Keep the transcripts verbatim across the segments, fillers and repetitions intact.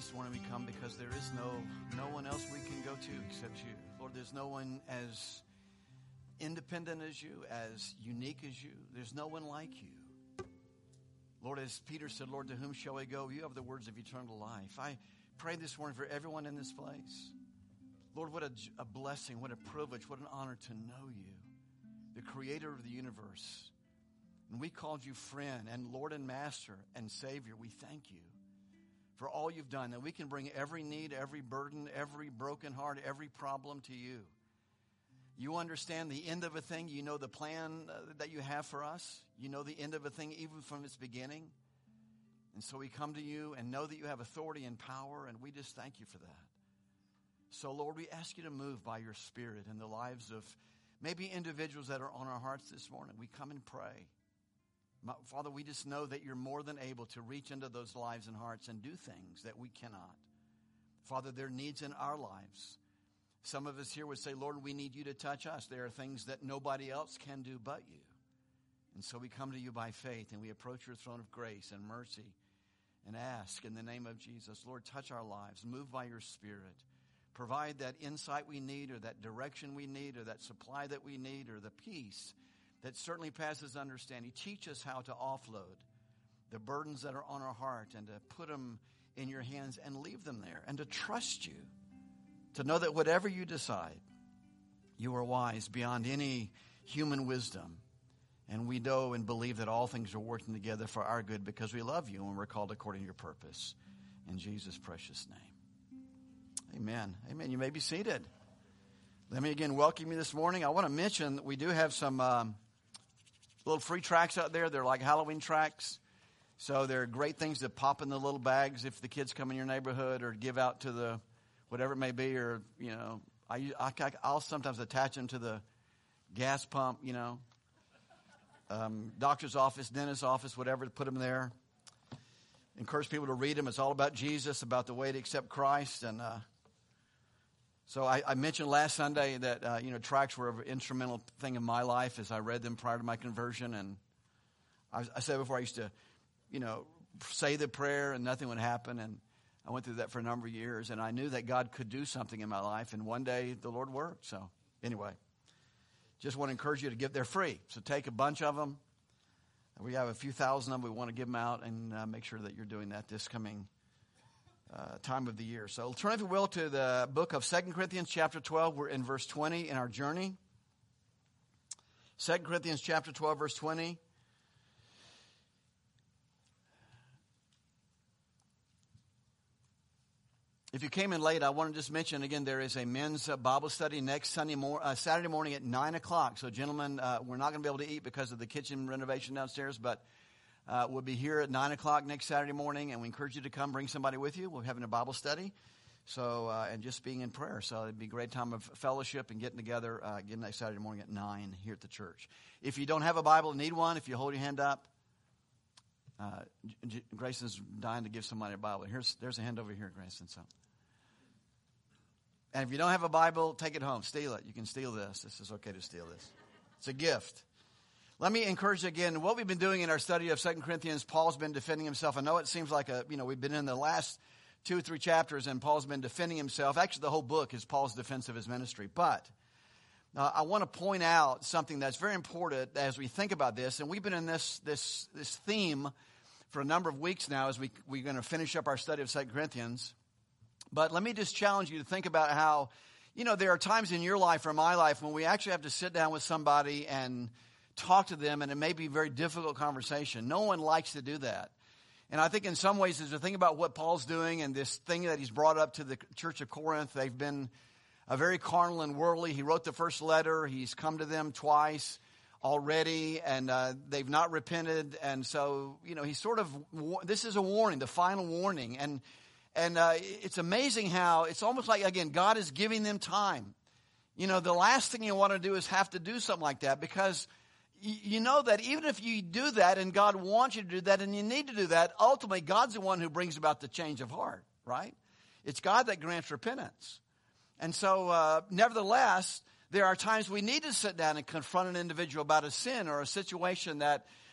this morning we come because there is no no one else we can go to except you. Lord, there's no one as independent as you, as unique as you. There's no one like you. Lord, as Peter said, Lord, to whom shall we go? You have the words of eternal life. I pray this morning for everyone in this place. Lord, what a, a blessing, what a privilege, what an honor to know you, the creator of the universe. And we called you friend and Lord and Master and Savior. We thank you for all you've done, that we can bring every need, every burden, every broken heart, every problem to you. You understand the end of a thing. You know the plan that you have for us. You know the end of a thing even from its beginning. And so we come to you and know that you have authority and power, and we just thank you for that. So, Lord, we ask you to move by your Spirit in the lives of maybe individuals that are on our hearts this morning. We come and pray. Father, we just know that you're more than able to reach into those lives and hearts and do things that we cannot. Father, there are needs in our lives. Some of us here would say, Lord, we need you to touch us. There are things that nobody else can do but you. And so we come to you by faith, and we approach your throne of grace and mercy and ask in the name of Jesus, Lord, touch our lives. Move by your Spirit. Provide that insight we need, or that direction we need, or that supply that we need, or the peace that certainly passes understanding. Teach us how to offload the burdens that are on our heart and to put them in your hands and leave them there, and to trust you, to know that whatever you decide, you are wise beyond any human wisdom. And we know and believe that all things are working together for our good because we love you and we're called according to your purpose. In Jesus' precious name. Amen. Amen. You may be seated. Let me again welcome you this morning. I want to mention that we do have some um, little free tracts out there. They're like Halloween tracts. So they're great things to pop in the little bags if the kids come in your neighborhood, or give out to the whatever it may be. Or, you know, I, I, I'll sometimes attach them to the gas pump, you know, um, doctor's office, dentist's office, whatever, to put them there. Encourage people to read them. It's all about Jesus, about the way to accept Christ. And uh, so I, I mentioned last Sunday that, uh, you know, tracts were an instrumental thing in my life as I read them prior to my conversion. And I, I said before, I used to, you know, say the prayer and nothing would happen. And I went through that for a number of years. And I knew that God could do something in my life. And one day the Lord worked. So anyway, just want to encourage you to give. They're free. So take a bunch of them. We have a few thousand of them. We want to give them out, and uh, make sure that you're doing that this coming uh, time of the year. So turn, if you will, to the book of Second Corinthians chapter twelve. We're in verse twenty in our journey. Second Corinthians chapter twelve, verse twenty. If you came in late, I want to just mention again, there is a men's uh, Bible study next Sunday mor- uh, Saturday morning at nine o'clock. So, gentlemen, uh, we're not going to be able to eat because of the kitchen renovation downstairs, but uh, we'll be here at nine o'clock next Saturday morning, and we encourage you to come, bring somebody with you. We're having a Bible study, so uh, and just being in prayer. So it'd be a great time of fellowship and getting together uh, again next Saturday morning at nine here at the church. If you don't have a Bible and need one, if you hold your hand up, uh, J- Grayson's dying to give somebody a Bible. Here's There's a hand over here, Grayson. So. And if you don't have a Bible, take it home. Steal it. You can steal this. This is okay to steal this. It's a gift. Let me encourage you again. What we've been doing in our study of Second Corinthians, Paul's been defending himself. I know it seems like a, you know, we've been in the last two or three chapters and Paul's been defending himself. Actually, the whole book is Paul's defense of his ministry. But uh, I want to point out something that's very important as we think about this. And we've been in this this this theme for a number of weeks now as we, we're going to finish up our study of Second Corinthians. But let me just challenge you to think about how, you know, there are times in your life or my life when we actually have to sit down with somebody and talk to them, and it may be a very difficult conversation. No one likes to do that. And I think in some ways, as we think about what Paul's doing and this thing that he's brought up to the church of Corinth, they've been a very carnal and worldly. He wrote the first letter. He's come to them twice already, and uh, they've not repented. And so, you know, he's sort of, this is a warning, the final warning. And And uh, it's amazing how it's almost like, again, God is giving them time. You know, the last thing you want to do is have to do something like that, because y- you know that even if you do that and God wants you to do that and you need to do that, ultimately God's the one who brings about the change of heart, right? It's God that grants repentance. And so, uh, nevertheless, there are times we need to sit down and confront an individual about a sin or a situation that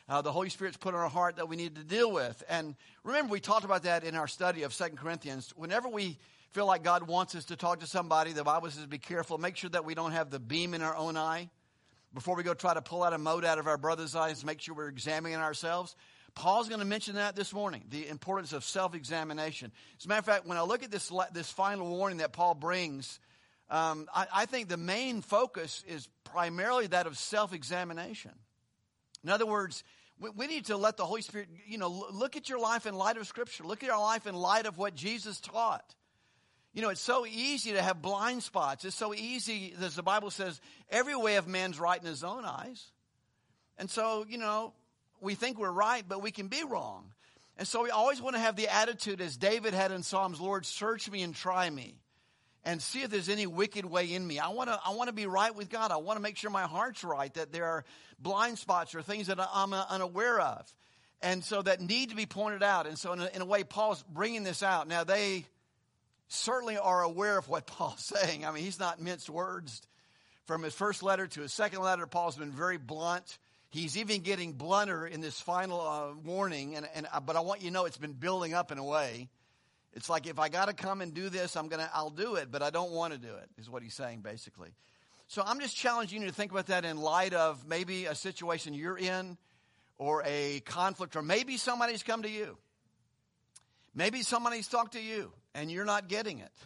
uh, the Holy Spirit's put on our heart that we need to deal with. And remember, we talked about that in our study of Second Corinthians. Whenever we feel like God wants us to talk to somebody, the Bible says be careful. Make sure that we don't have the beam in our own eye. Before we go try to pull out a mote out of our brother's eyes, make sure we're examining ourselves. Paul's going to mention that this morning, the importance of self-examination. As a matter of fact, when I look at this this final warning that Paul brings, um, I, I think the main focus is primarily that of self-examination. In other words, we, we need to let the Holy Spirit, you know, look at your life in light of Scripture. Look at your life in light of what Jesus taught. You know, it's so easy to have blind spots. It's so easy, as the Bible says, every way of man's right in his own eyes. And so, you know, we think we're right, but we can be wrong. And so we always want to have the attitude, as David had in Psalms, Lord, search me and try me and see if there's any wicked way in me. I want to I want to be right with God. I want to make sure my heart's right, that there are blind spots or things that I'm unaware of, and so that need to be pointed out. And so in a, in a way, Paul's bringing this out. Now, they certainly are aware of what Paul's saying. I mean, he's not minced words. From his first letter to his second letter, Paul's been very blunt. He's even getting blunter in this final uh, warning. And, and uh, but I want you to know it's been building up in a way. It's like, if I got to come and do this, I'm gonna, I'll do it, but I don't want to do it, is what he's saying basically. So I'm just challenging you to think about that in light of maybe a situation you're in, or a conflict, or maybe somebody's come to you. Maybe somebody's talked to you and you're not getting it.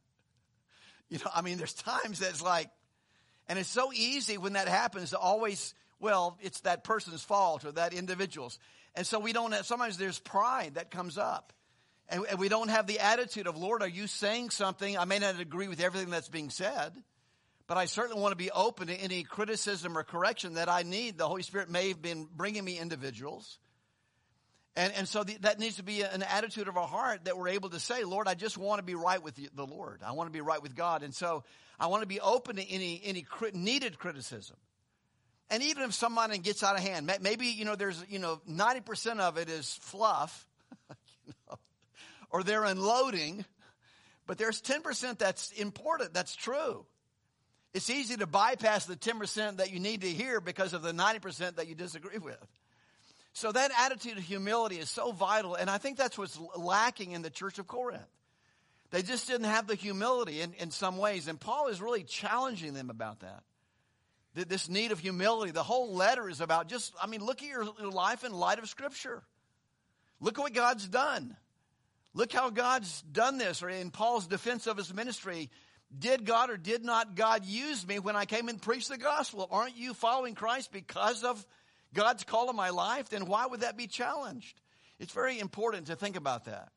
You know, I mean, there's times that's like, and it's so easy when that happens to always, well, it's that person's fault or that individual's. And so we don't have, sometimes there's pride that comes up. And, and we don't have the attitude of, Lord, are you saying something? I may not agree with everything that's being said, but I certainly want to be open to any criticism or correction that I need. The Holy Spirit may have been bringing me individuals. And, and so the, that needs to be an attitude of our heart, that we're able to say, Lord, I just want to be right with the, the Lord. I want to be right with God. And so I want to be open to any, any crit, needed criticism. And even if somebody gets out of hand, maybe, you know, there's, you know, ninety percent of it is fluff, you know, or they're unloading, but there's ten percent that's important, that's true. It's easy to bypass the ten percent that you need to hear because of the ninety percent that you disagree with. So that attitude of humility is so vital, and I think that's what's lacking in the church of Corinth. They just didn't have the humility in, in some ways, and Paul is really challenging them about that. This need of humility. The whole letter is about just, I mean, look at your life in light of Scripture. Look at what God's done. Look how God's done this. Or in Paul's defense of his ministry, did God or did not God use me when I came and preached the gospel? Aren't you following Christ because of God's call in my life? Then why would that be challenged? It's very important to think about that.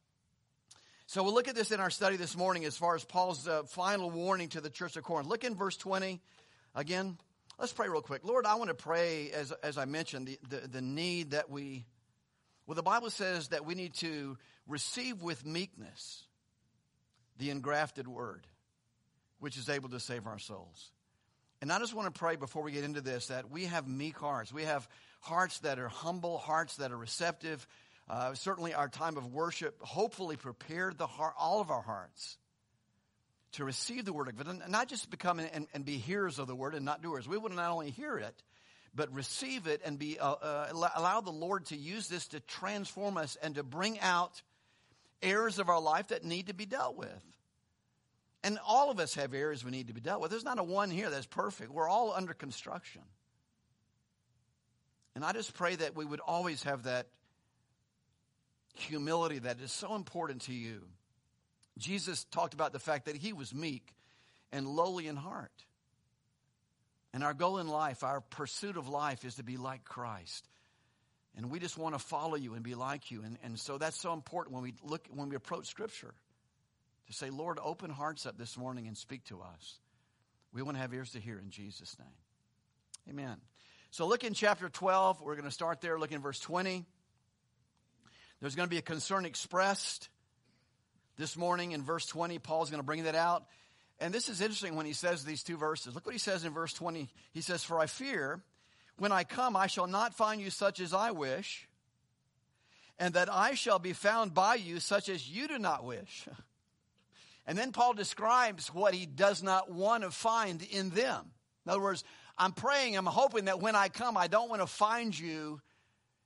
So we'll look at this in our study this morning as far as Paul's uh, final warning to the church of Corinth. Look in verse twenty again. Let's pray real quick. Lord, I want to pray, as as I mentioned, the, the, the need that we, well, the Bible says that we need to receive with meekness the engrafted word, which is able to save our souls. And I just want to pray before we get into this that we have meek hearts. We have hearts that are humble, hearts that are receptive. Uh, certainly our time of worship hopefully prepared the heart, all of our hearts to receive the word of God, and not just become and, and be hearers of the word and not doers. We would not only hear it, but receive it and be uh, uh, allow the Lord to use this to transform us and to bring out areas of our life that need to be dealt with. And all of us have areas we need to be dealt with. There's not a one here that's perfect. We're all under construction. And I just pray that we would always have that humility that is so important to you. Jesus talked about the fact that he was meek and lowly in heart. And our goal in life, our pursuit of life, is to be like Christ. And we just want to follow you and be like you. And, and so that's so important when we look, when we approach Scripture, to say, Lord, open hearts up this morning and speak to us. We want to have ears to hear in Jesus' name. Amen. So look in chapter twelve. We're going to start there. Look in verse twenty. There's going to be a concern expressed this morning in verse twenty. Paul's going to bring that out. And this is interesting when he says these two verses. Look what he says in verse twenty. He says, for I fear when I come, I shall not find you such as I wish, and that I shall be found by you such as you do not wish. And then Paul describes what he does not want to find in them. In other words, I'm praying, I'm hoping that when I come, I don't want to find you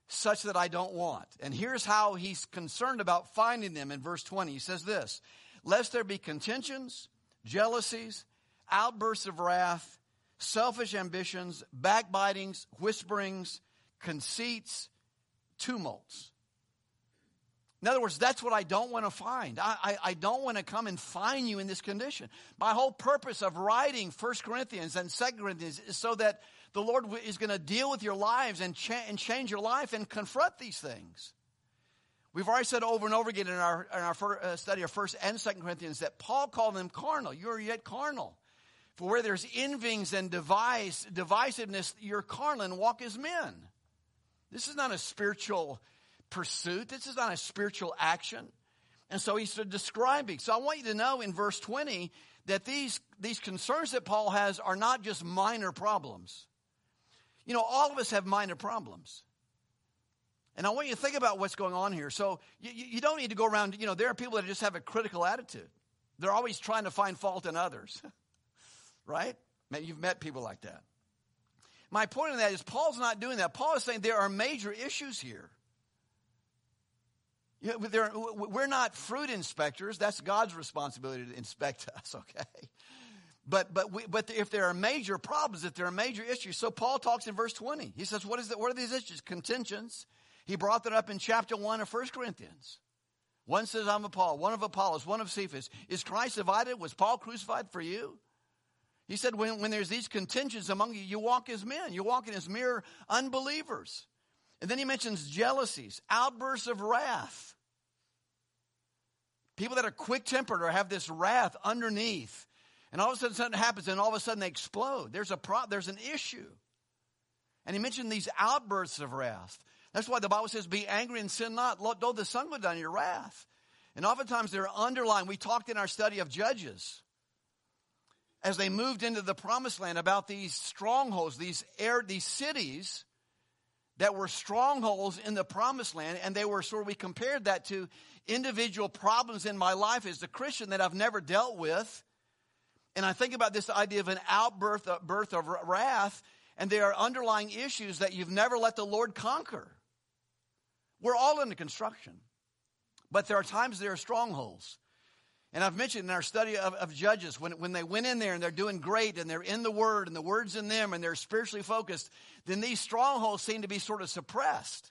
such that I don't want. And here's how he's concerned about finding them in verse twenty. He says this, lest there be contentions, jealousies, outbursts of wrath, selfish ambitions, backbitings, whisperings, conceits, tumults. In other words, that's what I don't want to find. I, I, I don't want to come and find you in this condition. My whole purpose of writing First Corinthians and Second Corinthians is so that the Lord is going to deal with your lives and, cha- and change your life and confront these things. We've already said over and over again in our, in our first, uh, study of First and Second Corinthians that Paul called them carnal. You are yet carnal. For where there's envyings and device, divisiveness, you're carnal and walk as men. This is not a spiritual pursuit. This is not a spiritual action. And so he's describing. So I want you to know in verse twenty that these, these concerns that Paul has are not just minor problems. You know, all of us have minor problems. And I want you to think about what's going on here. So you, you don't need to go around, you know, there are people that just have a critical attitude. They're always trying to find fault in others. Right? Maybe you've met people like that. My point in that is Paul's not doing that. Paul is saying there are major issues here. You know, there, we're not fruit inspectors. That's God's responsibility to inspect us, okay? But but we, but if there are major problems, if there are major issues, so Paul talks in verse twenty. He says, what is that? What are these issues? Contentions. He brought that up in chapter one of First Corinthians. One says, I'm of Paul, one of Apollos, one of Cephas. Is Christ divided? Was Paul crucified for you? He said, when, when there's these contentions among you, you walk as men. You walk as mere unbelievers. And then he mentions jealousies, outbursts of wrath. People that are quick-tempered or have this wrath underneath. And all of a sudden something happens and all of a sudden they explode. There's a pro- there's an issue. And he mentioned these outbursts of wrath. That's why the Bible says, be angry and sin not. Though the sun go down your wrath. And oftentimes they're underlying. We talked in our study of Judges. As they moved into the promised land about these strongholds, these air, these cities that were strongholds in the promised land. And they were sort of, we compared that to individual problems in my life as a Christian that I've never dealt with. And I think about this idea of an outburst birth of wrath. And there are underlying issues that you've never let the Lord conquer. We're all into construction. But there are times there are strongholds. And I've mentioned in our study of, of Judges, when, when they went in there and they're doing great and they're in the Word and the Word's in them and they're spiritually focused, then these strongholds seem to be sort of suppressed.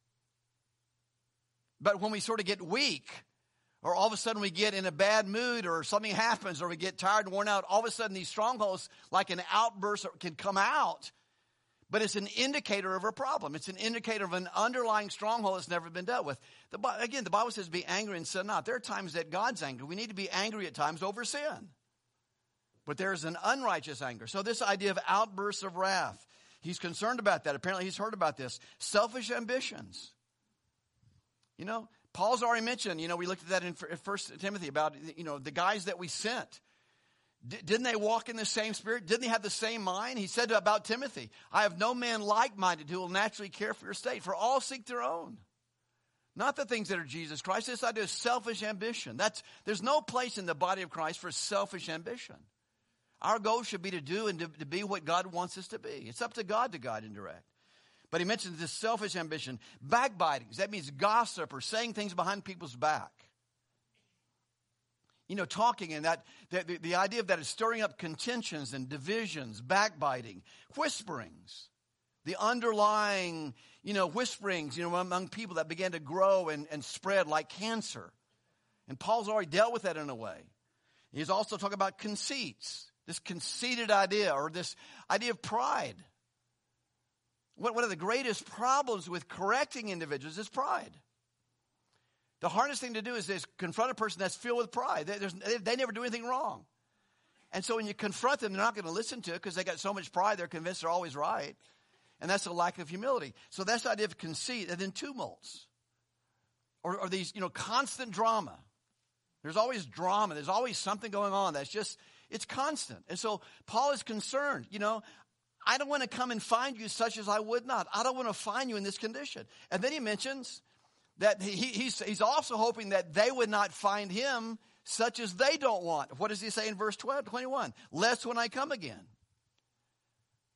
But when we sort of get weak, or all of a sudden we get in a bad mood or something happens or we get tired and worn out, all of a sudden these strongholds, like an outburst, can come out. But it's an indicator of a problem. It's an indicator of an underlying stronghold that's never been dealt with. The, again, the Bible says be angry and sin not. There are times that God's angry. We need to be angry at times over sin. But there is an unrighteous anger. So this idea of outbursts of wrath, he's concerned about that. Apparently he's heard about this. Selfish ambitions. You know, Paul's already mentioned, you know, we looked at that in First Timothy about, you know, the guys that we sent. Didn't they walk in the same spirit? Didn't they have the same mind? He said about Timothy, I have no man like-minded who will naturally care for your state, for all seek their own. Not the things that are Jesus Christ. This idea of selfish ambition. That's, there's no place in the body of Christ for selfish ambition. Our goal should be to do and to, to be what God wants us to be. It's up to God to guide and direct. But he mentions this selfish ambition. Backbitings, that means gossip or saying things behind people's back. You know, talking and that, the, the, the idea of that is stirring up contentions and divisions, backbiting, whisperings. The underlying, you know, whisperings, you know, among people that began to grow and, and spread like cancer. And Paul's already dealt with that in a way. He's also talking about conceits, this conceited idea or this idea of pride. One of the greatest problems with correcting individuals is pride. The hardest thing to do is, is confront a person that's filled with pride. They, they, they never do anything wrong. And so when you confront them, they're not going to listen to it because they got so much pride, they're convinced they're always right. And that's a lack of humility. So that's the idea of conceit. And then tumults. Or, or these, you know, constant drama. There's always drama. There's always something going on that's just, it's constant. And so Paul is concerned, you know, I don't want to come and find you such as I would not. I don't want to find you in this condition. And then he mentions that he, he's, he's also hoping that they would not find him such as they don't want. What does he say in verse twelve, twenty-one? Lest when I come again.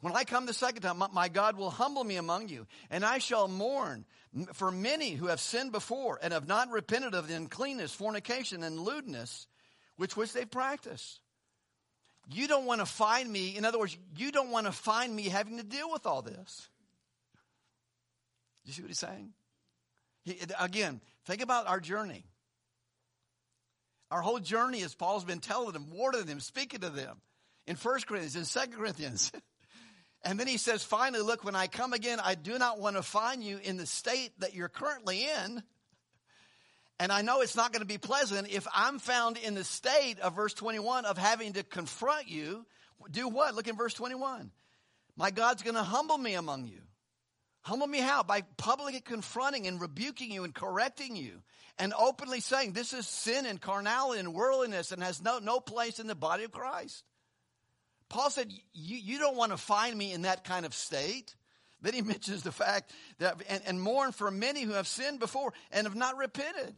When I come the second time, my God will humble me among you, and I shall mourn for many who have sinned before and have not repented of the uncleanness, fornication, and lewdness which which they've practiced. You don't want to find me, in other words, you don't want to find me having to deal with all this. You see what he's saying? He, again, think about our journey. Our whole journey, as Paul's been telling them, warning them, speaking to them in First Corinthians, in Second Corinthians. And then he says, finally, look, when I come again, I do not want to find you in the state that you're currently in. And I know it's not going to be pleasant if I'm found in the state of verse twenty-one of having to confront you. Do what? Look in verse twenty-one. My God's going to humble me among you. Humble me how? By publicly confronting and rebuking you and correcting you and openly saying this is sin and carnality and worldliness and has no, no place in the body of Christ. Paul said, you, you don't want to find me in that kind of state. Then he mentions the fact that, and, and mourn for many who have sinned before and have not repented.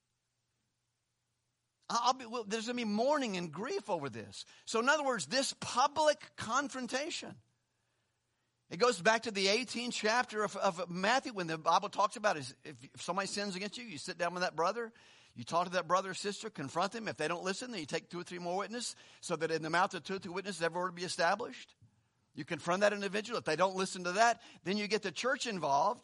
I'll be, well, there's going to be mourning and grief over this. So in other words, this public confrontation. It goes back to the eighteenth chapter of, of Matthew when the Bible talks about is if, if somebody sins against you, you sit down with that brother. You talk to that brother or sister, confront them. If they don't listen, then you take two or three more witnesses so that in the mouth of two or three witnesses every word be established. You confront that individual. If they don't listen to that, then you get the church involved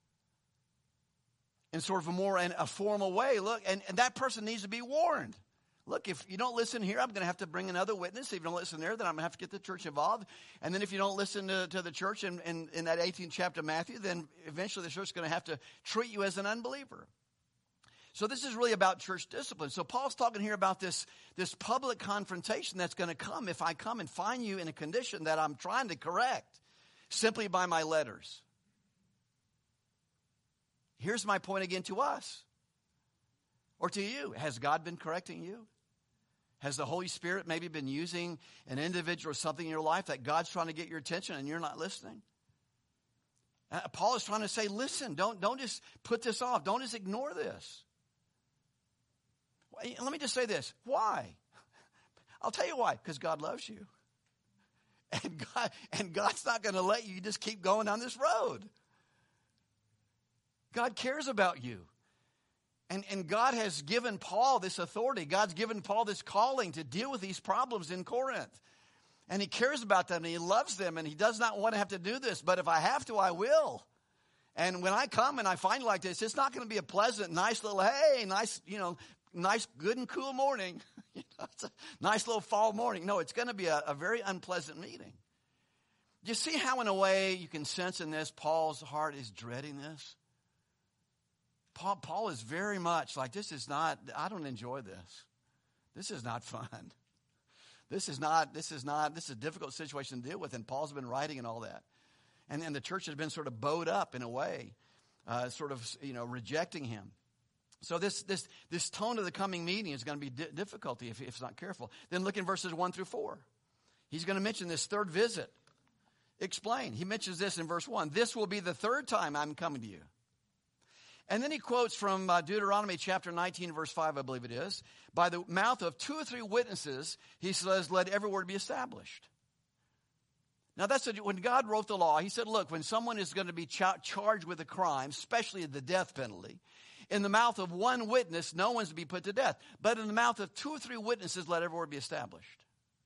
in sort of a more in a formal way. Look, and, and that person needs to be warned. Look, if you don't listen here, I'm going to have to bring another witness. If you don't listen there, then I'm going to have to get the church involved. And then if you don't listen to, to the church in, in, in that eighteenth chapter of Matthew, then eventually the church is going to have to treat you as an unbeliever. So this is really about church discipline. So Paul's talking here about this, this public confrontation that's going to come if I come and find you in a condition that I'm trying to correct simply by my letters. Here's my point again to us or to you. Has God been correcting you? Has the Holy Spirit maybe been using an individual or something in your life that God's trying to get your attention and you're not listening? Uh, Paul is trying to say, listen, don't, don't just put this off. Don't just ignore this. Let me just say this. Why? I'll tell you why. Because God loves you. And God, and God's not going to let you just keep going down this road. God cares about you. And, and God has given Paul this authority. God's given Paul this calling to deal with these problems in Corinth. And he cares about them and he loves them and he does not want to have to do this. But if I have to, I will. And when I come and I find like this, it's not going to be a pleasant, nice little, hey, nice, you know, nice, good and cool morning. You know, it's a nice little fall morning. No, it's going to be a, a very unpleasant meeting. Do you see how in a way you can sense in this, Paul's heart is dreading this? Paul, Paul is very much like, this is not, I don't enjoy this. This is not fun. This is not, this is not, this is a difficult situation to deal with. And Paul's been writing and all that. And, and the church has been sort of bowed up in a way, uh, sort of, you know, rejecting him. So this this this tone of the coming meeting is going to be di- difficulty if, if it's not careful. Then look in verses one through four. He's going to mention this third visit. Explain. He mentions this in verse one. This will be the third time I'm coming to you. And then he quotes from uh, Deuteronomy chapter nineteen, verse five, I believe it is. By the mouth of two or three witnesses, he says, let every word be established. Now, that's a, when God wrote the law, he said, look, when someone is going to be ch- charged with a crime, especially the death penalty, in the mouth of one witness, no one's to be put to death. But in the mouth of two or three witnesses, let every word be established.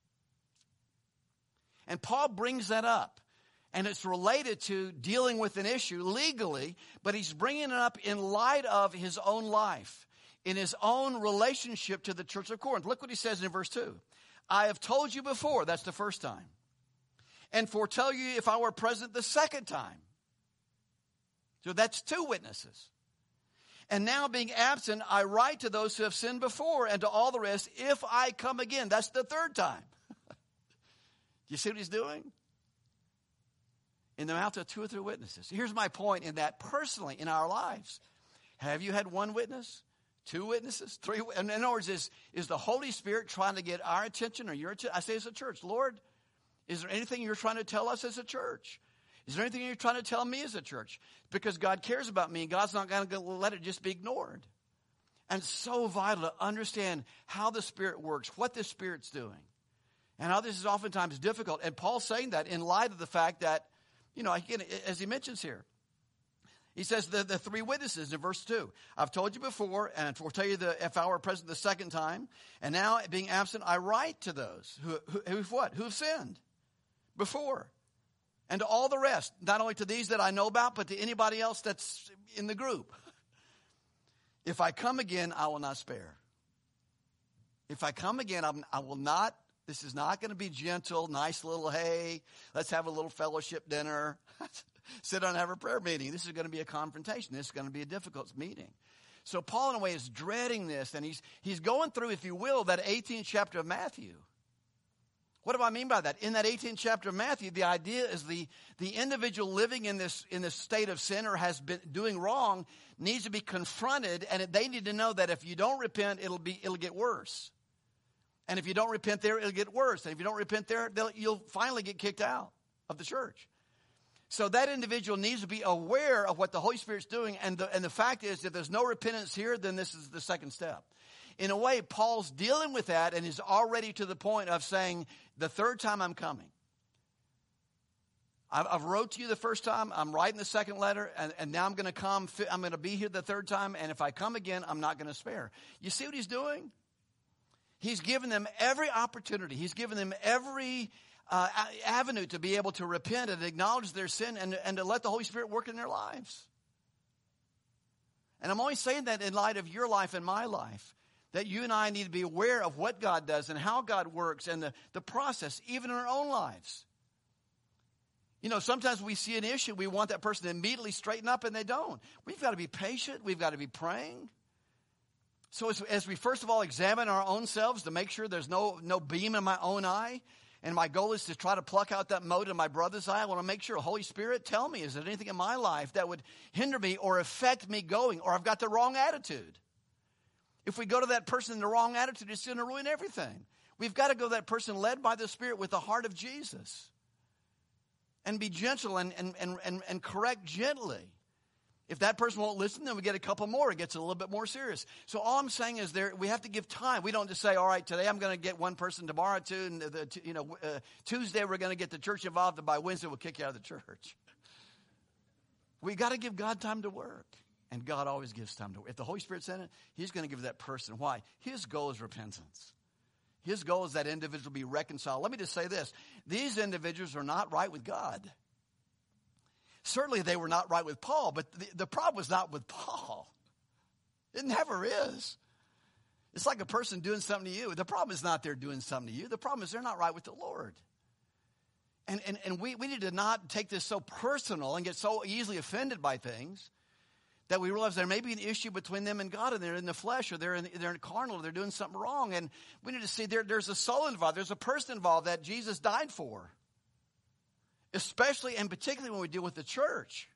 And Paul brings that up. And it's related to dealing with an issue legally, but he's bringing it up in light of his own life, in his own relationship to the church of Corinth. Look what he says in verse two. I have told you before, that's the first time, and foretell you if I were present the second time. So that's two witnesses. And now being absent, I write to those who have sinned before and to all the rest, if I come again. That's the third time. Do you see what he's doing? In the mouth of two or three witnesses. Here's my point in that personally in our lives. Have you had one witness? Two witnesses? Three? In other words, is, is the Holy Spirit trying to get our attention or your attention? I say as a church, Lord, is there anything you're trying to tell us as a church? Is there anything you're trying to tell me as a church? Because God cares about me and God's not going to let it just be ignored. And it's so vital to understand how the Spirit works, what the Spirit's doing. And how this is oftentimes difficult. And Paul's saying that in light of the fact that, you know, again, as he mentions here, he says the, the three witnesses in verse two. I've told you before, and I will tell you the, if I were present the second time, and now being absent, I write to those who, who who've what? Who've sinned before. And to all the rest, not only to these that I know about, but to anybody else that's in the group. If I come again, I will not spare. If I come again, I'm, I will not, this is not going to be gentle, nice little, hey, let's have a little fellowship dinner. Sit down and have a prayer meeting. This is going to be a confrontation. This is going to be a difficult meeting. So Paul, in a way, is dreading this, and he's he's going through, if you will, that eighteenth chapter of Matthew. What do I mean by that? In that eighteenth chapter of Matthew, the idea is the, the individual living in this in this state of sin or has been doing wrong needs to be confronted, and they need to know that if you don't repent, it'll be it'll get worse. And if you don't repent there, it'll get worse. And if you don't repent there, you'll finally get kicked out of the church. So that individual needs to be aware of what the Holy Spirit's doing. And the, and the fact is, if there's no repentance here, then this is the second step. In a way, Paul's dealing with that and is already to the point of saying, the third time I'm coming. I've, I've wrote to you the first time. I'm writing the second letter. And, and now I'm going to come. I'm going to be here the third time. And if I come again, I'm not going to spare. You see what he's doing? He's given them every opportunity. He's given them every Uh, avenue to be able to repent and acknowledge their sin and, and to let the Holy Spirit work in their lives. And I'm only saying that in light of your life and my life, that you and I need to be aware of what God does and how God works and the, the process, even in our own lives. You know, sometimes we see an issue, we want that person to immediately straighten up, and they don't. We've got to be patient. We've got to be praying. So as, as we first of all examine our own selves to make sure there's no, no beam in my own eye, and my goal is to try to pluck out that mote in my brother's eye. I want to make sure, Holy Spirit, tell me, is there anything in my life that would hinder me or affect me going, or I've got the wrong attitude? If we go to that person in the wrong attitude, it's going to ruin everything. We've got to go to that person led by the Spirit with the heart of Jesus and be gentle and, and, and, and, and correct gently. If that person won't listen, then we get a couple more. It gets a little bit more serious. So all I'm saying is there we have to give time. We don't just say, all right, today I'm going to get one person, tomorrow two, and the, you know, uh, Tuesday we're going to get the church involved, and by Wednesday we'll kick you out of the church. We got to give God time to work, and God always gives time to work. If the Holy Spirit's in it, He's going to give that person. Why? His goal is repentance. His goal is that individual be reconciled. Let me just say this. These individuals are not right with God. Certainly they were not right with Paul, but the, the problem was not with Paul. It never is. It's like a person doing something to you. The problem is not they're doing something to you. The problem is they're not right with the Lord. And, and, and we, we need to not take this so personal and get so easily offended by things that we realize there may be an issue between them and God, and they're in the flesh, or they're in, they're in carnal, or they're doing something wrong. And we need to see there, there's a soul involved. There's a person involved that Jesus died for. Especially and particularly when we deal with the church.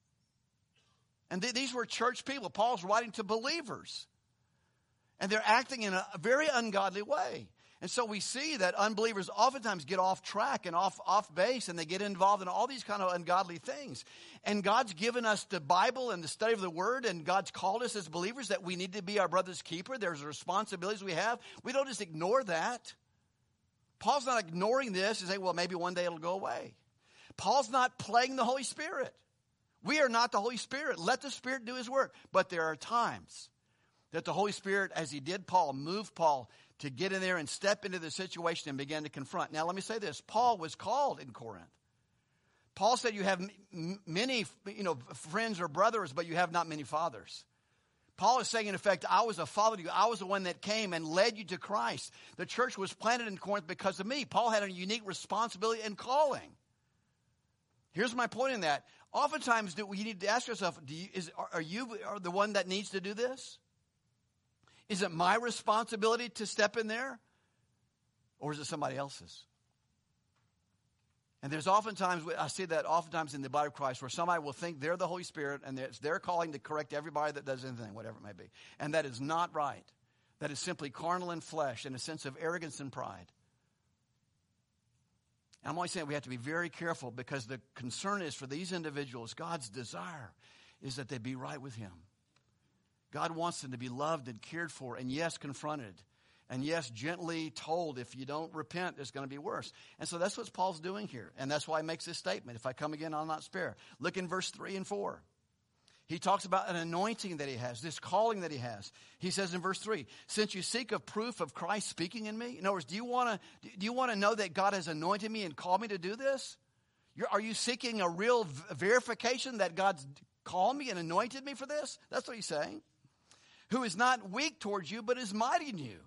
And th- these were church people. Paul's writing to believers. And they're acting in a, a very ungodly way. And so we see that unbelievers oftentimes get off track and off, off base, and they get involved in all these kind of ungodly things. And God's given us the Bible and the study of the Word, and God's called us as believers that we need to be our brother's keeper. There's responsibilities we have. We don't just ignore that. Paul's not ignoring this and saying, well, maybe one day it'll go away. Paul's not playing the Holy Spirit. We are not the Holy Spirit. Let the Spirit do His work. But there are times that the Holy Spirit, as He did Paul, moved Paul to get in there and step into the situation and begin to confront. Now, let me say this. Paul was called in Corinth. Paul said you have m- many, you know, friends or brothers, but you have not many fathers. Paul is saying, in effect, I was a father to you. I was the one that came and led you to Christ. The church was planted in Corinth because of me. Paul had a unique responsibility and calling. Here's my point in that. Oftentimes, do we need to ask ourselves, do you, is, are you are the one that needs to do this? Is it my responsibility to step in there? Or is it somebody else's? And there's oftentimes, I see that oftentimes in the body of Christ, where somebody will think they're the Holy Spirit and it's their calling to correct everybody that does anything, whatever it may be. And that is not right. That is simply carnal and flesh and a sense of arrogance and pride. I'm only saying we have to be very careful, because the concern is for these individuals, God's desire is that they be right with Him. God wants them to be loved and cared for and, yes, confronted. And yes, gently told, if you don't repent, it's going to be worse. And so that's what Paul's doing here. And that's why he makes this statement. If I come again, I'll not spare. Look in verse three and four. He talks about an anointing that he has, this calling that he has. He says in verse three, since you seek a proof of Christ speaking in me. In other words, do you want to do you want to know that God has anointed me and called me to do this? You're, are you seeking a real verification that God's called me and anointed me for this? That's what he's saying. Who is not weak towards you, but is mighty in you.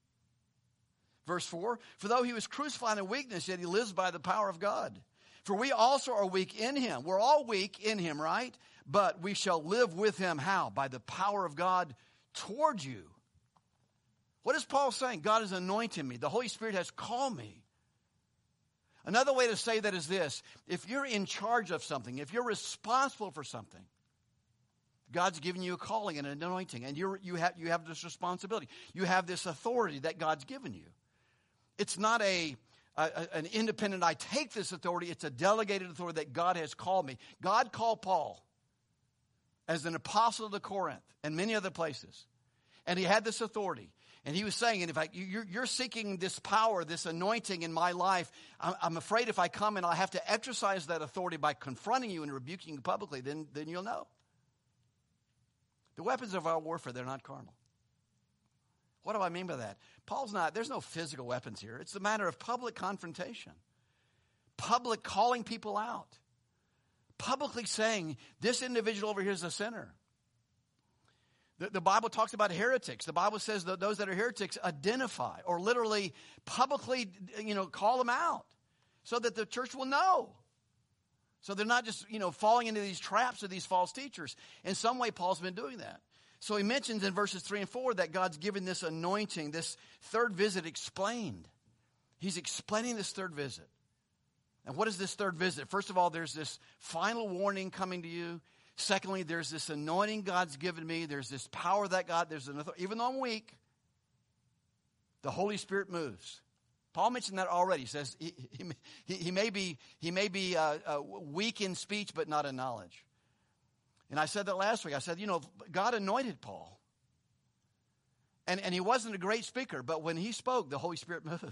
Verse four, for though he was crucified in weakness, yet he lives by the power of God. For we also are weak in him. We're all weak in him, right? But we shall live with him. How? By the power of God toward you. What is Paul saying? God has anointed me. The Holy Spirit has called me. Another way to say that is this. If you're in charge of something, if you're responsible for something, God's given you a calling and an anointing, and you're, you have, you have this responsibility. You have this authority that God's given you. It's not a, a an independent, I take this authority. It's a delegated authority that God has called me. God called Paul as an apostle to Corinth and many other places. And he had this authority. And he was saying, and if I, you're, you're seeking this power, this anointing in my life, I'm, I'm afraid if I come and I have to exercise that authority by confronting you and rebuking you publicly, then, then you'll know. The weapons of our warfare, they're not carnal. What do I mean by that? Paul's not, there's no physical weapons here. It's a matter of public confrontation. Public calling people out. Publicly saying, this individual over here is a sinner. The, the Bible talks about heretics. The Bible says that those that are heretics identify or literally publicly, you know, call them out so that the church will know. So they're not just, you know, falling into these traps of these false teachers. In some way, Paul's been doing that. So he mentions in verses three and four that God's given this anointing, this third visit explained. He's explaining this third visit. And what is this third visit? First of all, there's this final warning coming to you. Secondly, there's this anointing God's given me. There's this power that God, there's an authority. Even though I'm weak, the Holy Spirit moves. Paul mentioned that already. He says he, he, he may be, he may be uh, uh, weak in speech, but not in knowledge. And I said that last week. I said, you know, God anointed Paul. And, and he wasn't a great speaker, but when he spoke, the Holy Spirit moved.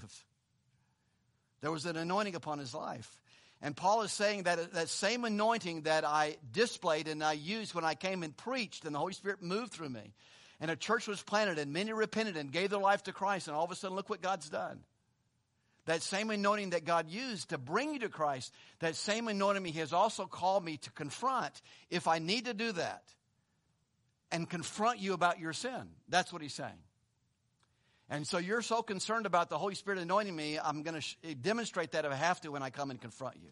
There was an anointing upon his life. And Paul is saying that that same anointing that I displayed and I used when I came and preached, and the Holy Spirit moved through me. And a church was planted, and many repented and gave their life to Christ, and all of a sudden, look what God's done. That same anointing that God used to bring you to Christ, that same anointing He has also called me to confront if I need to do that and confront you about your sin. That's what He's saying. And so you're so concerned about the Holy Spirit anointing me, I'm going to sh- demonstrate that if I have to when I come and confront you.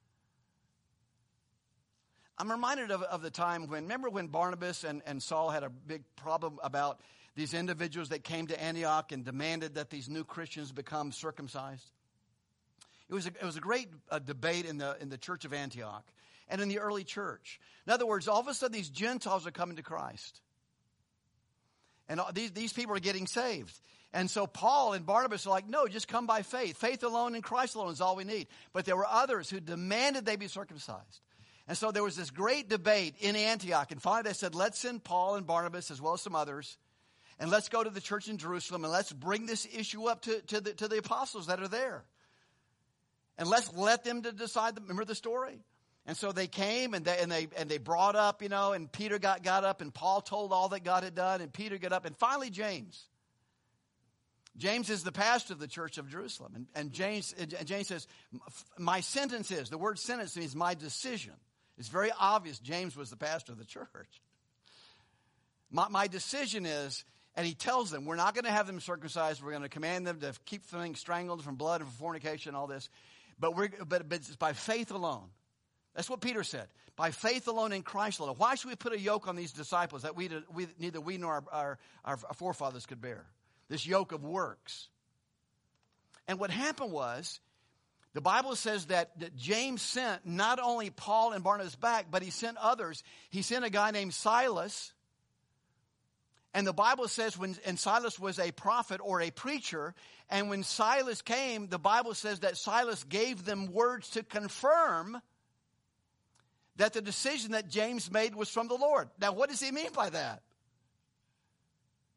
I'm reminded of, of the time when, remember when Barnabas and, and Saul had a big problem about these individuals that came to Antioch and demanded that these new Christians become circumcised? It was a, it was a great uh, debate in the in the church of Antioch and in the early church. In other words, all of a sudden these Gentiles are coming to Christ. And all, these, these people are getting saved. And so Paul and Barnabas are like, no, just come by faith. Faith alone in Christ alone is all we need. But there were others who demanded they be circumcised. And so there was this great debate in Antioch. And finally they said, let's send Paul and Barnabas as well as some others. And let's go to the church in Jerusalem and let's bring this issue up to, to, the, to the apostles that are there. And let's let them to decide. The, remember the story? And so they came and they, and they, and they brought up, you know, and Peter got, got up and Paul told all that God had done and Peter got up and finally James. James is the pastor of the church of Jerusalem. And, and James, and James says, my sentence is, the word sentence means my decision. It's very obvious James was the pastor of the church. My, my decision is, and he tells them, we're not going to have them circumcised. We're going to command them to keep things strangled from blood and from fornication and all this. But, we're, but, but it's by faith alone. That's what Peter said. By faith alone in Christ alone. Why should we put a yoke on these disciples that we, we neither we nor our, our, our forefathers could bear? This yoke of works. And what happened was, the Bible says that, that James sent not only Paul and Barnabas back, but he sent others. He sent a guy named Silas. And the Bible says when, and Silas was a prophet or a preacher. And when Silas came, the Bible says that Silas gave them words to confirm that the decision that James made was from the Lord. Now, what does he mean by that?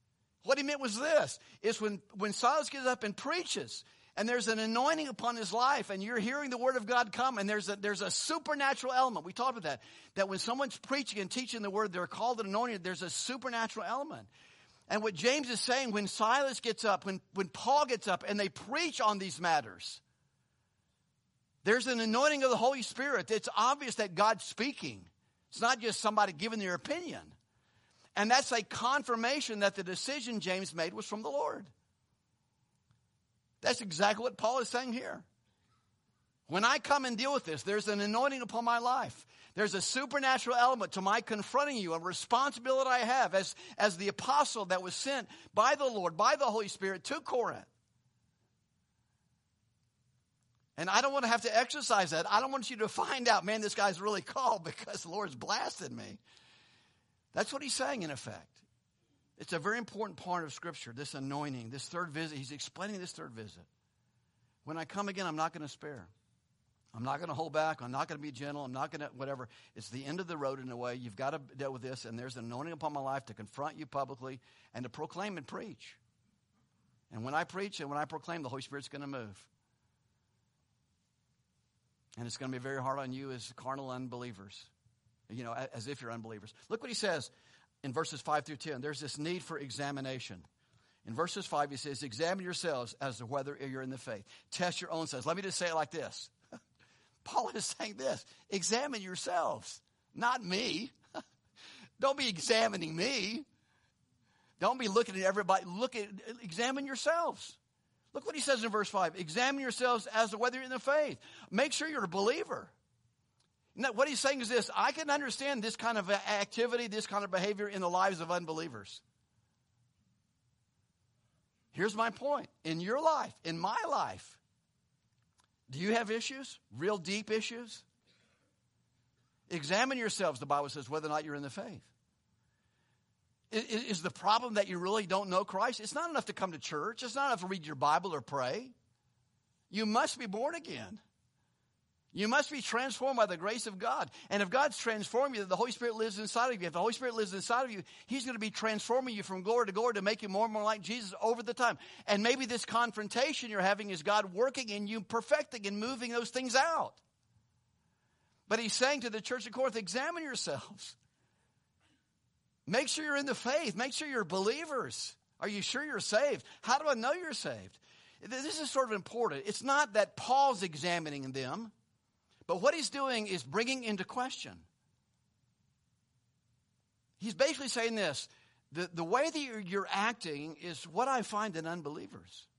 What he meant was this. It's when, when Silas gets up and preaches, and there's an anointing upon his life, and you're hearing the word of God come, and there's a, there's a supernatural element. We talked about that. That when someone's preaching and teaching the word, they're called an anointing. There's a supernatural element. And what James is saying, when Silas gets up, when, when Paul gets up, and they preach on these matters, there's an anointing of the Holy Spirit. It's obvious that God's speaking. It's not just somebody giving their opinion. And that's a confirmation that the decision James made was from the Lord. That's exactly what Paul is saying here. When I come and deal with this, there's an anointing upon my life. There's a supernatural element to my confronting you, a responsibility I have as, as the apostle that was sent by the Lord, by the Holy Spirit to Corinth. And I don't want to have to exercise that. I don't want you to find out, man, this guy's really called because the Lord's blasted me. That's what he's saying in effect. It's a very important part of Scripture, this anointing, this third visit. He's explaining this third visit. When I come again, I'm not going to spare. I'm not going to hold back. I'm not going to be gentle. I'm not going to whatever. It's the end of the road in a way. You've got to deal with this, and there's an anointing upon my life to confront you publicly and to proclaim and preach. And when I preach and when I proclaim, the Holy Spirit's going to move. And it's going to be very hard on you as carnal unbelievers, you know, as if you're unbelievers. Look what he says in verses five through ten. There's this need for examination. In verses five, he says, examine yourselves as to whether you're in the faith. Test your own selves. Let me just say it like this. Paul is saying this. Examine yourselves, not me. Don't be examining me. Don't be looking at everybody. Look at, examine yourselves. Look what he says in verse five. Examine yourselves as to whether you're in the faith. Make sure you're a believer. Now, what he's saying is this. I can understand this kind of activity, this kind of behavior in the lives of unbelievers. Here's my point. In your life, in my life, do you have issues? Real deep issues? Examine yourselves, the Bible says, whether or not you're in the faith. Is the problem that you really don't know Christ? It's not enough to come to church. It's not enough to read your Bible or pray. You must be born again. You must be transformed by the grace of God. And if God's transformed you, the Holy Spirit lives inside of you. If the Holy Spirit lives inside of you, He's going to be transforming you from glory to glory to make you more and more like Jesus over the time. And maybe this confrontation you're having is God working in you, perfecting and moving those things out. But He's saying to the church of Corinth, examine yourselves. Make sure you're in the faith. Make sure you're believers. Are you sure you're saved? How do I know you're saved? This is sort of important. It's not that Paul's examining them, but what he's doing is bringing into question. He's basically saying this. The, the way that you're, you're acting is what I find in unbelievers.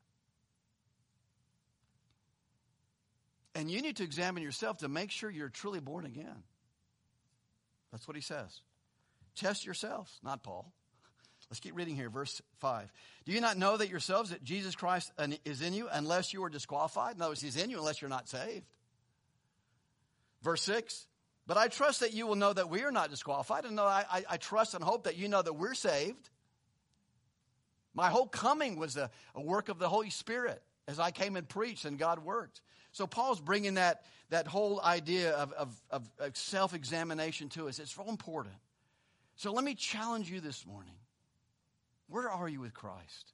And you need to examine yourself to make sure you're truly born again. That's what he says. Test yourselves, not Paul. Let's keep reading here, verse five. Do you not know that yourselves, that Jesus Christ is in you unless you are disqualified? In other words, He's in you unless you're not saved. Verse six. But I trust that you will know that we are not disqualified. And no, I, I, I trust and hope that you know that we're saved. My whole coming was a, a work of the Holy Spirit as I came and preached and God worked. So Paul's bringing that, that whole idea of, of, of, of self-examination to us. It's so important. So let me challenge you this morning. Where are you with Christ?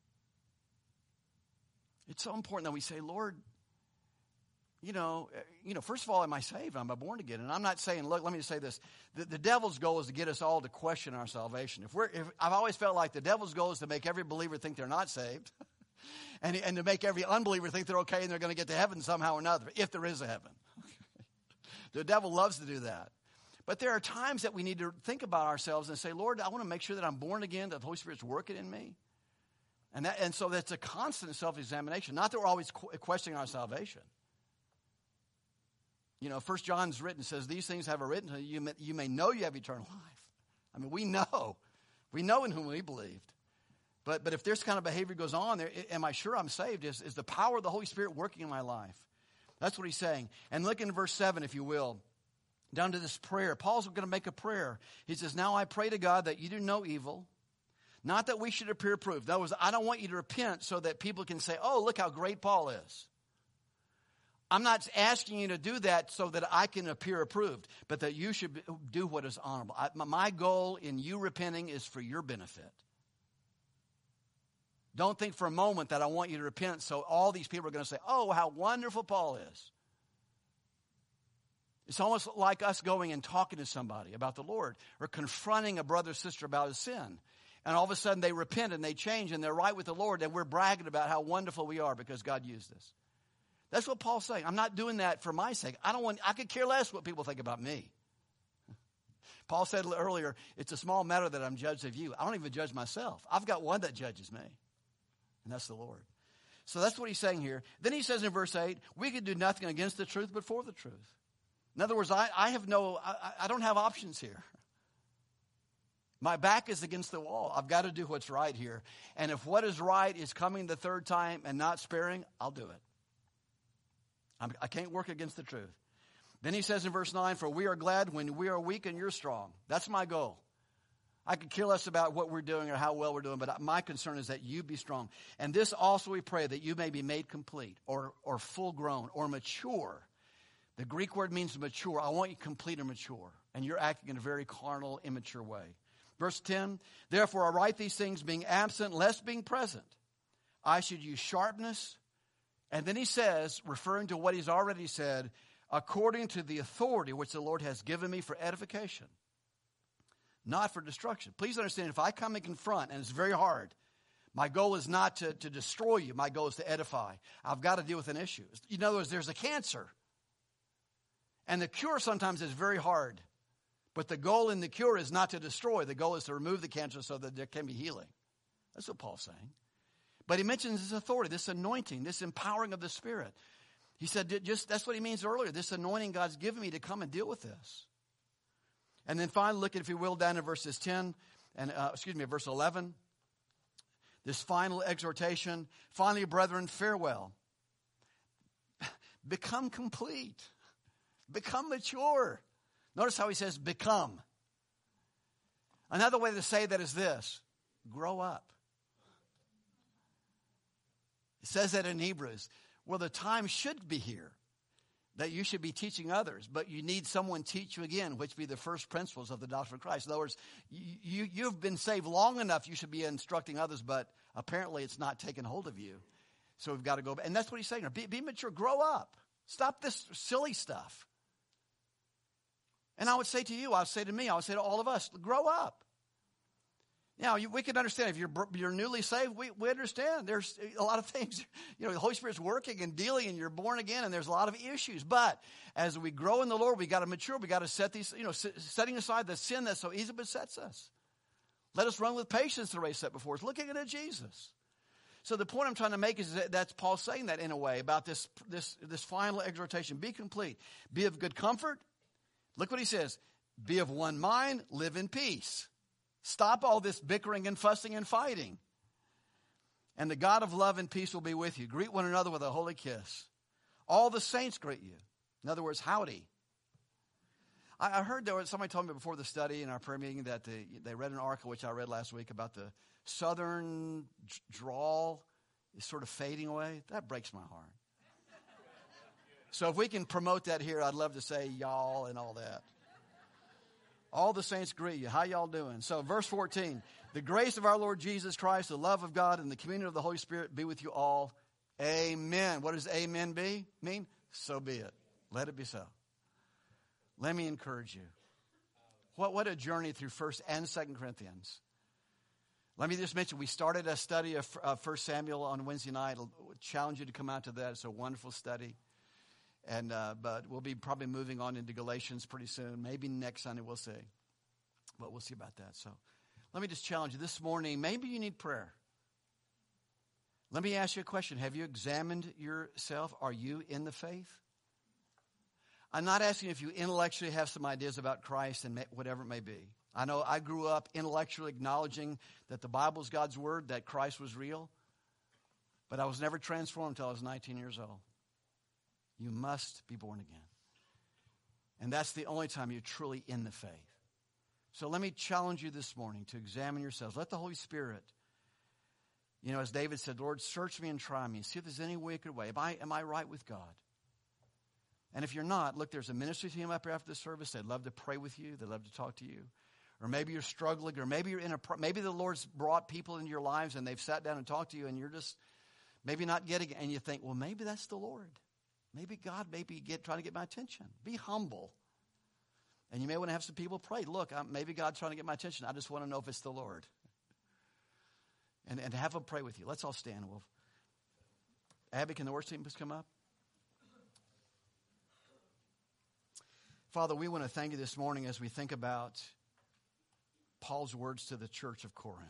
It's so important that we say, Lord, you know, you know, first of all, am I saved? Am I born again? And I'm not saying, look, let me just say this. The, the devil's goal is to get us all to question our salvation. If we're, if, I've always felt like the devil's goal is to make every believer think they're not saved and, and to make every unbeliever think they're okay and they're going to get to heaven somehow or another, if there is a heaven. The devil loves to do that. But there are times that we need to think about ourselves and say, Lord, I want to make sure that I'm born again, that the Holy Spirit's working in me. And that, and so that's a constant self-examination. Not that we're always qu- questioning our salvation. You know, First John's written, says, these things have I written so you may, you may know you have eternal life. I mean, we know. We know in whom we believed. But but if this kind of behavior goes on, there, am I sure I'm saved? Is, is the power of the Holy Spirit working in my life? That's what he's saying. And look in verse seven, if you will. Down to this prayer. Paul's going to make a prayer. He says, now I pray to God that you do no evil, not that we should appear approved. In other words, I don't want you to repent so that people can say, oh, look how great Paul is. I'm not asking you to do that so that I can appear approved, but that you should do what is honorable. I, my goal in you repenting is for your benefit. Don't think for a moment that I want you to repent so all these people are going to say, oh, how wonderful Paul is. It's almost like us going and talking to somebody about the Lord or confronting a brother or sister about his sin. And all of a sudden they repent and they change and they're right with the Lord, and we're bragging about how wonderful we are because God used us. That's what Paul's saying. I'm not doing that for my sake. I don't want, I could care less what people think about me. Paul said earlier, it's a small matter that I'm judged of you. I don't even judge myself. I've got one that judges me, and that's the Lord. So that's what he's saying here. Then he says in verse eight, we can do nothing against the truth but for the truth. In other words, I, I have no, I, I don't have options here. My back is against the wall. I've got to do what's right here. And if what is right is coming the third time and not sparing, I'll do it. I'm, I can't work against the truth. Then he says in verse nine, for we are glad when we are weak and you're strong. That's my goal. I could care less about what we're doing or how well we're doing, but my concern is that you be strong. And this also we pray, that you may be made complete or, or full grown or mature. The Greek word means mature. I want you complete and mature. And you're acting in a very carnal, immature way. Verse ten, therefore I write these things being absent, lest being present, I should use sharpness. And then he says, referring to what he's already said, according to the authority which the Lord has given me for edification, not for destruction. Please understand, if I come and confront, and it's very hard, my goal is not to, to destroy you. My goal is to edify. I've got to deal with an issue. In other words, there's a cancer. And the cure sometimes is very hard. But the goal in the cure is not to destroy. The goal is to remove the cancer so that there can be healing. That's what Paul's saying. But he mentions this authority, this anointing, this empowering of the Spirit. He said, just that's what he means earlier. This anointing God's given me to come and deal with this. And then finally, look at, if you will, down in verses ten and, uh, excuse me, verse eleven. This final exhortation. Finally, brethren, farewell. Become complete. Become mature. Notice how he says, become. Another way to say that is this. Grow up. It says that in Hebrews. Well, the time should be here that you should be teaching others, but you need someone teach you again, which be the first principles of the doctrine of Christ. In other words, you, you've been saved long enough, you should be instructing others, but apparently it's not taking hold of you. So we've got to go back. And that's what he's saying. Be, be mature. Grow up. Stop this silly stuff. And I would say to you, I would say to me, I would say to all of us, grow up. Now, you, we can understand if you're you're newly saved, we, we understand there's a lot of things. You know, the Holy Spirit's working and dealing, and you're born again, and there's a lot of issues. But as we grow in the Lord, we got to mature. We got to set these, you know, setting aside the sin that so easily besets us. Let us run with patience the race set before us, looking at Jesus. So the point I'm trying to make is that that's Paul saying that in a way about this this this final exhortation: be complete, be of good comfort. Look what he says: be of one mind, live in peace. Stop all this bickering and fussing and fighting. And the God of love and peace will be with you. Greet one another with a holy kiss. All the saints greet you. In other words, howdy. I, I heard there was, somebody told me before the study in our prayer meeting that they, they read an article, which I read last week, about the southern drawl is sort of fading away. That breaks my heart. So if we can promote that here, I'd love to say y'all and all that. All the saints greet you. How y'all doing? So verse fourteen, the grace of our Lord Jesus Christ, the love of God, and the communion of the Holy Spirit be with you all. Amen. What does amen be mean? So be it. Let it be so. Let me encourage you. What, what a journey through First and Second Corinthians. Let me just mention, we started a study of uh, First Samuel on Wednesday night. I'll challenge you to come out to that. It's a wonderful study. And uh, but we'll be probably moving on into Galatians pretty soon. Maybe next Sunday, we'll see. But we'll see about that. So let me just challenge you this morning. Maybe you need prayer. Let me ask you a question. Have you examined yourself? Are you in the faith? I'm not asking if you intellectually have some ideas about Christ and whatever it may be. I know I grew up intellectually acknowledging that the Bible is God's word, that Christ was real. But I was never transformed until I was nineteen years old. You must be born again. And that's the only time you're truly in the faith. So let me challenge you this morning to examine yourselves. Let the Holy Spirit, you know, as David said, Lord, search me and try me. See if there's any wicked way. Am I, am I right with God? And if you're not, look, there's a ministry team up here after the service. They'd love to pray with you. They'd love to talk to you. Or maybe you're struggling, or maybe you're in a, maybe the Lord's brought people into your lives and they've sat down and talked to you and you're just maybe not getting it. And you think, well, maybe that's the Lord. Maybe God may be get, trying to get my attention. Be humble. And you may want to have some people pray. Look, I'm, maybe God's trying to get my attention. I just want to know if it's the Lord. And, and have them pray with you. Let's all stand. We'll, Abby, can the worship team please come up? Father, we want to thank you this morning as we think about Paul's words to the church of Corinth.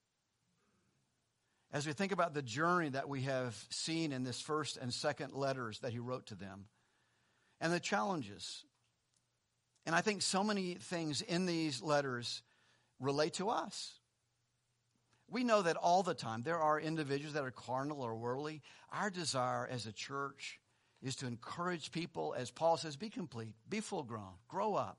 As we think about the journey that we have seen in this first and second letters that he wrote to them, and the challenges. And I think so many things in these letters relate to us. We know that all the time there are individuals that are carnal or worldly. Our desire as a church is to encourage people, as Paul says, be complete, be full grown, grow up,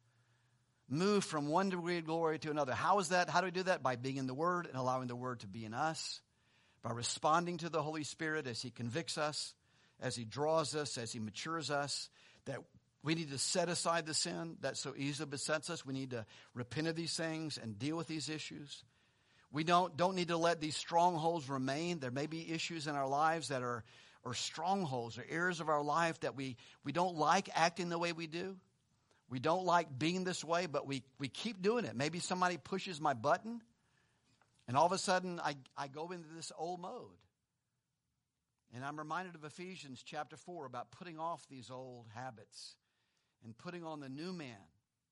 move from one degree of glory to another. How is that? How do we do that? By being in the Word and allowing the Word to be in us, by responding to the Holy Spirit as He convicts us, as He draws us, as He matures us, that we need to set aside the sin that so easily besets us. We need to repent of these things and deal with these issues. We don't, don't need to let these strongholds remain. There may be issues in our lives that are or strongholds or areas of our life that we, we don't like acting the way we do. We don't like being this way, but we, we keep doing it. Maybe somebody pushes my button, and all of a sudden I, I go into this old mode. And I'm reminded of Ephesians chapter four about putting off these old habits and putting on the new man,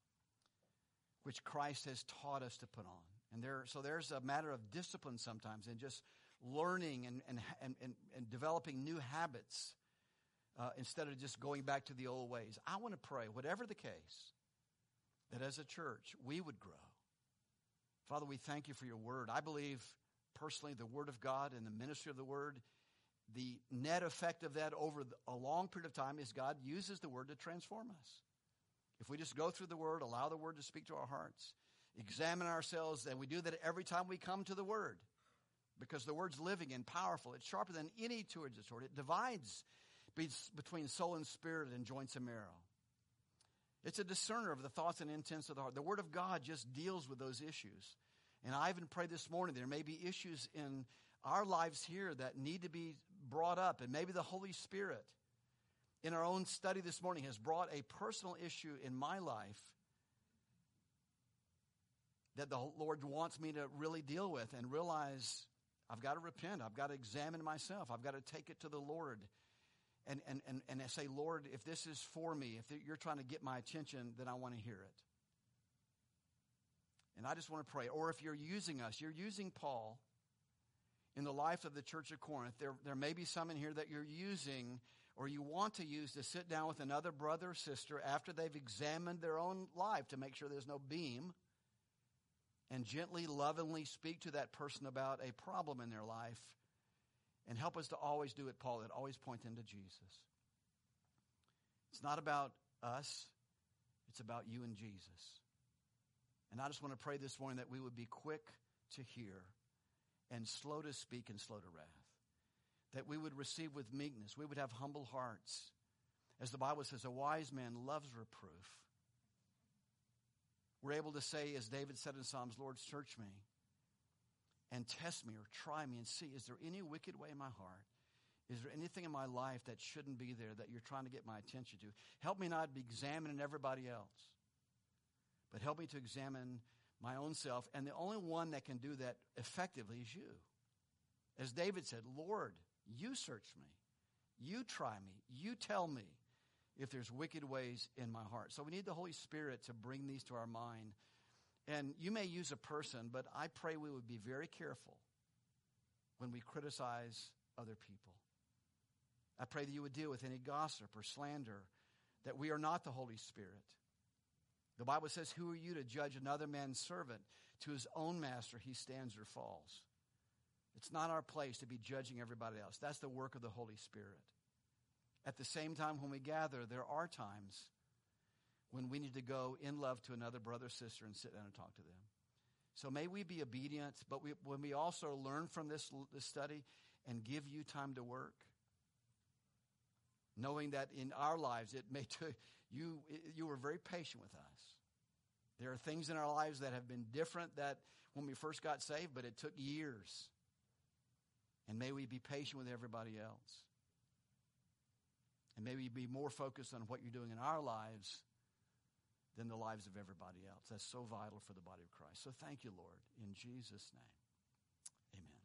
which Christ has taught us to put on. And there, so there's a matter of discipline sometimes and just learning and, and, and, and, and developing new habits uh, instead of just going back to the old ways. I want to pray, whatever the case, that as a church we would grow. Father, we thank you for your word. I believe personally the word of God and the ministry of the word, the net effect of that over a long period of time is God uses the word to transform us. If we just go through the word, allow the word to speak to our hearts, examine ourselves, and we do that every time we come to the word. Because the word's living and powerful. It's sharper than any two-edged sword. It divides between soul and spirit and joints and marrow. It's a discerner of the thoughts and intents of the heart. The word of God just deals with those issues. And I even prayed this morning there may be issues in our lives here that need to be brought up. And maybe the Holy Spirit in our own study this morning has brought a personal issue in my life that the Lord wants me to really deal with and realize I've got to repent. I've got to examine myself. I've got to take it to the Lord and, and, and, and say, Lord, if this is for me, if you're trying to get my attention, then I want to hear it. And I just want to pray. Or if you're using us, you're using Paul in the life of the church of Corinth. There, there may be some in here that you're using or you want to use to sit down with another brother or sister after they've examined their own life to make sure there's no beam, and gently, lovingly speak to that person about a problem in their life and help us to always do it, Paul, that always point them to Jesus. It's not about us. It's about you and Jesus. And I just want to pray this morning that we would be quick to hear and slow to speak and slow to wrath. That we would receive with meekness. We would have humble hearts. As the Bible says, a wise man loves reproof. We're able to say, as David said in Psalms, Lord, search me and test me or try me and see, is there any wicked way in my heart? Is there anything in my life that shouldn't be there that you're trying to get my attention to? Help me not be examining everybody else, but help me to examine my own self. And the only one that can do that effectively is you. As David said, Lord, you search me. You try me. You tell me if there's wicked ways in my heart. So we need the Holy Spirit to bring these to our mind. And you may use a person, but I pray we would be very careful when we criticize other people. I pray that you would deal with any gossip or slander, that we are not the Holy Spirit. The Bible says, who are you to judge another man's servant? To his own master he stands or falls. It's not our place to be judging everybody else. That's the work of the Holy Spirit. At the same time, when we gather, there are times when we need to go in love to another brother or sister and sit down and talk to them. So may we be obedient, but we, when we also learn from this, this study and give you time to work, knowing that in our lives it may t- you you were very patient with us. There are things in our lives that have been different that when we first got saved, but it took years. And may we be patient with everybody else. And may we be more focused on what you're doing in our lives than the lives of everybody else. That's so vital for the body of Christ. So thank you, Lord, in Jesus' name.